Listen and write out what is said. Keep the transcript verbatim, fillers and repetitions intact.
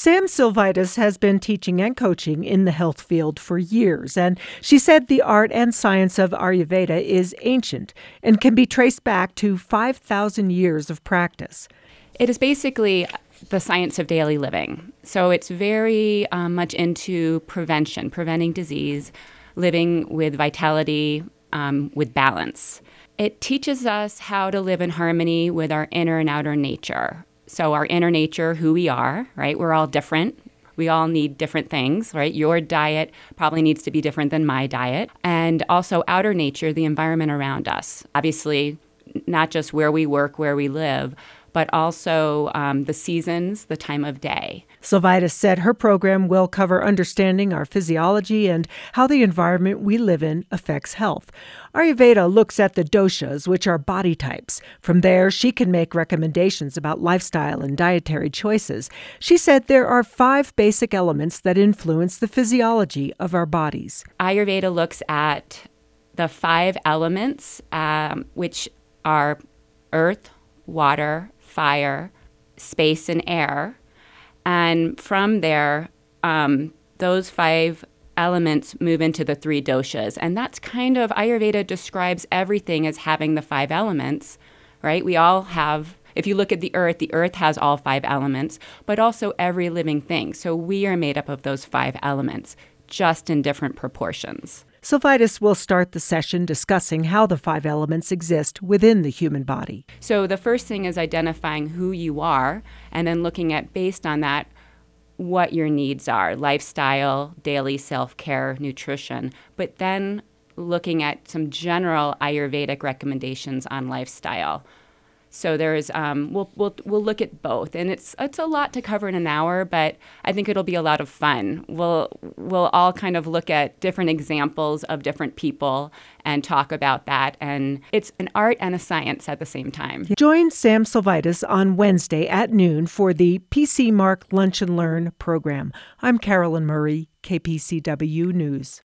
Sam Silvitis has been teaching and coaching in the health field for years, and she said the art and science of Ayurveda is ancient and can be traced back to five thousand years of practice. It is basically the science of daily living. So it's very um, much into prevention, preventing disease, living with vitality, um, with balance. It teaches us how to live in harmony with our inner and outer nature. So our inner nature, who we are, right? We're all different. We all need different things, right? Your diet probably needs to be different than my diet. And also outer nature, the environment around us. Obviously, not just where we work, where we live, but also um, the seasons, the time of day. Silvitis said her program will cover understanding our physiology and how the environment we live in affects health. Ayurveda looks at the doshas, which are body types. From there, she can make recommendations about lifestyle and dietary choices. She said there are five basic elements that influence the physiology of our bodies. Ayurveda looks at the five elements, um, which are earth, water, fire, space, and air. And from there, um, those five elements move into the three doshas. And that's kind of, Ayurveda describes everything as having the five elements, right? We all have, if you look at the earth, the earth has all five elements, but also every living thing. So we are made up of those five elements, just in different proportions. Silvitis will start the session discussing how the five elements exist within the human body. So the first thing is identifying who you are, and then looking at, based on that, what your needs are, lifestyle, daily self-care, nutrition, but then looking at some general Ayurvedic recommendations on lifestyle. So there's, um, we'll we'll we'll look at both, and it's it's a lot to cover in an hour, but I think it'll be a lot of fun. We'll we'll all kind of look at different examples of different people and talk about that, and it's an art and a science at the same time. Join Sam Silvitis on Wednesday at noon for the P C Mark Lunch and Learn program. I'm Carolyn Murray, K P C W News.